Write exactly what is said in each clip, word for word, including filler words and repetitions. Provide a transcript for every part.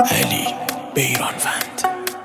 علی بیرانوند.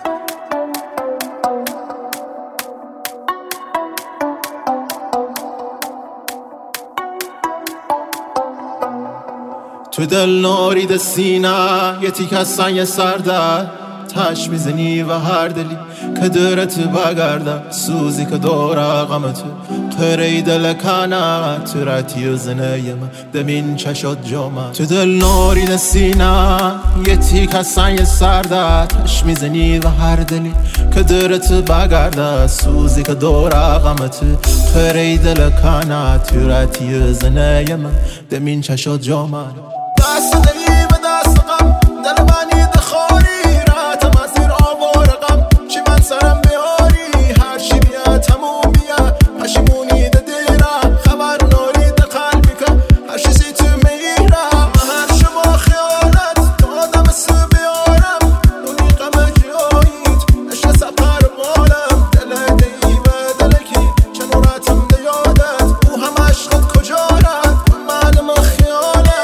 تو دل نارید سینه یه تیک از سنگ سرده تش میزنی و هر دلی که دارت بگرده سوزی که داره غمت قره دل کنه ترتی زنه من دمین چشات جامه. تو دل نارید سینه یه تیک از سنگ سرده تش میزنی و هر دلی که دارت بگرده سوزی که داره غمت قره دل کنه ترتی زنه من دمین چشات جامه. دست دلی به دست غم دل بانی دخاری راتم از زیر آوار غم چی من سرم بیاری هر چی بیا تموم بیا پشیمونی ده دیره خبر ناری ده قلبی که هر چیزی تو میره من هر شما خیالت دادم سو بیارم اونی غم جایید عشق سفر مالم دل دی و دلکی چنورتم ده یادت او هم عشقت کجا رد من ما خیالت.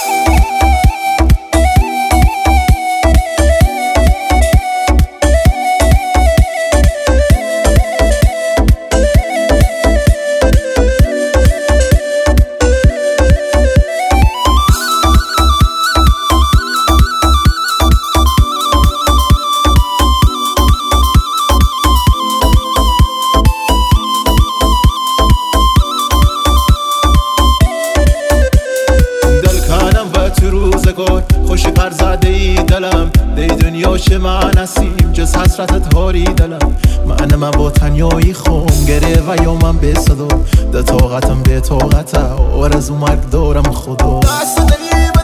خوشی پر زده ای دلم دی دنیا چه معنسیم جز حسرتت هاری دلم من من با تنیایی خون گره و یا من به صدا ده طاقتم به طاقته آرزو مرگ دارم خدا. دست دلی